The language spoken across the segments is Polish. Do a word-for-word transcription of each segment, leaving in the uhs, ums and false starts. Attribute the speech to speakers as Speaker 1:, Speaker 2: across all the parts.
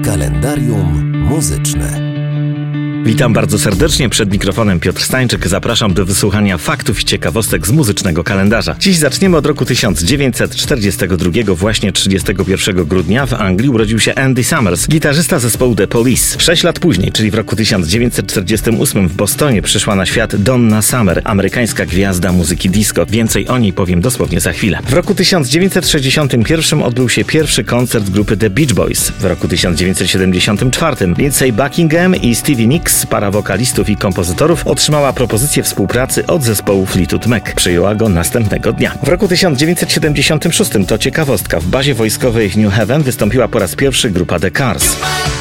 Speaker 1: Kalendarium muzyczne.
Speaker 2: Witam bardzo serdecznie, przed mikrofonem Piotr Stańczyk. Zapraszam do wysłuchania faktów i ciekawostek z muzycznego kalendarza. Dziś zaczniemy od roku tysiąc dziewięćset czterdziestego drugiego. Właśnie trzydziestego pierwszego grudnia w Anglii urodził się Andy Summers, gitarzysta zespołu The Police. Sześć lat później, czyli w roku tysiąc dziewięćset czterdziestym ósmym w Bostonie przyszła na świat Donna Summer, amerykańska gwiazda muzyki disco. Więcej o niej powiem dosłownie za chwilę. W roku tysiąc dziewięćset sześćdziesiątym pierwszym odbył się pierwszy koncert grupy The Beach Boys. W roku tysiąc dziewięćset siedemdziesiątym czwartym Lindsey Buckingham i Stevie Nicks, para wokalistów i kompozytorów, otrzymała propozycję współpracy od zespołu Fleetwood Mac. Przyjęła go następnego dnia. W roku tysiąc dziewięćset siedemdziesiątym szóstym, to ciekawostka, w bazie wojskowej w New Haven wystąpiła po raz pierwszy grupa The Cars.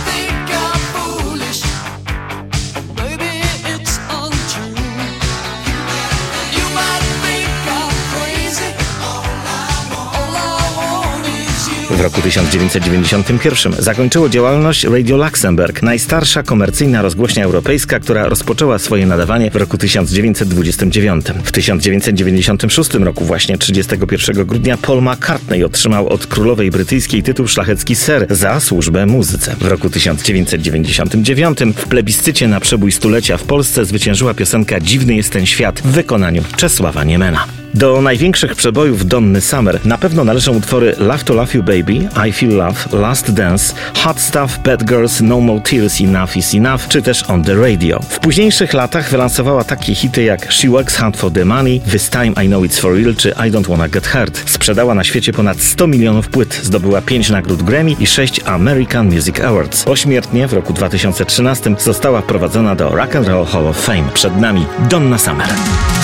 Speaker 2: W roku tysiąc dziewięćset dziewięćdziesiątym pierwszym zakończyło działalność Radio Luxembourg, najstarsza komercyjna rozgłośnia europejska, która rozpoczęła swoje nadawanie w roku tysiąc dziewięćset dwudziestym dziewiątym. W tysiąc dziewięćset dziewięćdziesiątym szóstym roku, właśnie trzydziestego pierwszego grudnia, Paul McCartney otrzymał od królowej brytyjskiej tytuł szlachecki Sir za służbę muzyce. W roku tysiąc dziewięćset dziewięćdziesiątym dziewiątym w plebiscycie na przebój stulecia w Polsce zwyciężyła piosenka Dziwny jest ten świat w wykonaniu Czesława Niemena. Do największych przebojów Donny Summer na pewno należą utwory Love to Love You Baby, I Feel Love, Last Dance, Hot Stuff, Bad Girls, No More Tears, Enough is Enough, czy też On the Radio. W późniejszych latach wylansowała takie hity jak She Works Hard for the Money, This Time I Know It's For Real czy I Don't Wanna Get Hurt. Sprzedała na świecie ponad sto milionów płyt, zdobyła pięć nagród Grammy i sześć American Music Awards. Pośmiertnie w roku dwa tysiące trzynastym została wprowadzona do Rock and Roll Hall of Fame. Przed nami Donna Summer.